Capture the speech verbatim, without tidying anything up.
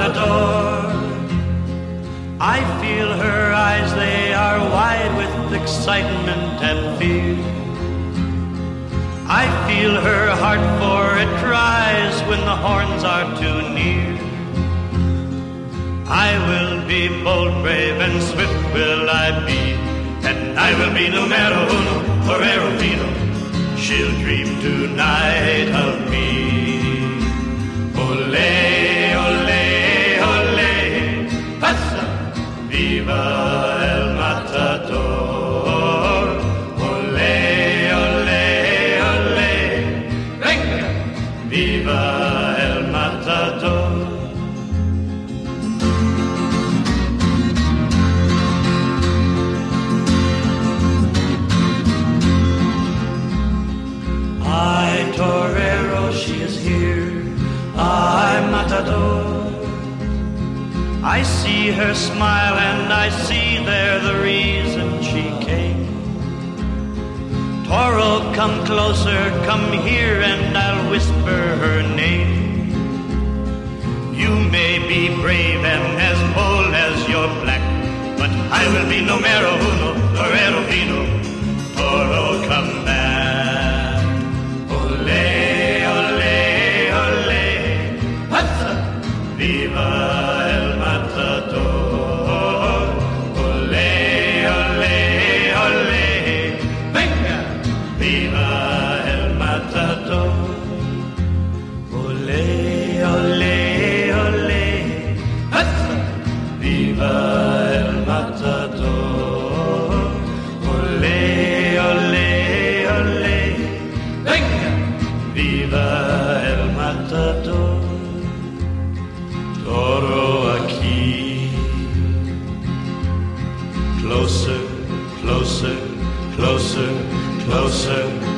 matador. I feel her eyes, they are wide with excitement and fear. I feel her heart, for it cries when the horns are too near. I will be bold, brave, and swift will I be, and I will be numero uno, torero fino. She'll dream tonight of me. Ole, ole, ole, passa, viva el matador. Ole, ole, ole, venga, viva el matador. Ay, torero, she is here. Ay, matador. I see her smile and I see there the reason she came. Toro, come closer, come here, and I'll whisper her name. You may be brave and as bold as you're black, but I will be numero uno, torero fino. Toro, come back. Ole, ole, ole, passa, viva el matador. Ole, ole, ole, venga, viva el matador. Ole, ole, ole, passa, viva el matador. Ole, ole, ole, venga, viva el matador. Toro aquí. Closer, closer, closer, closer.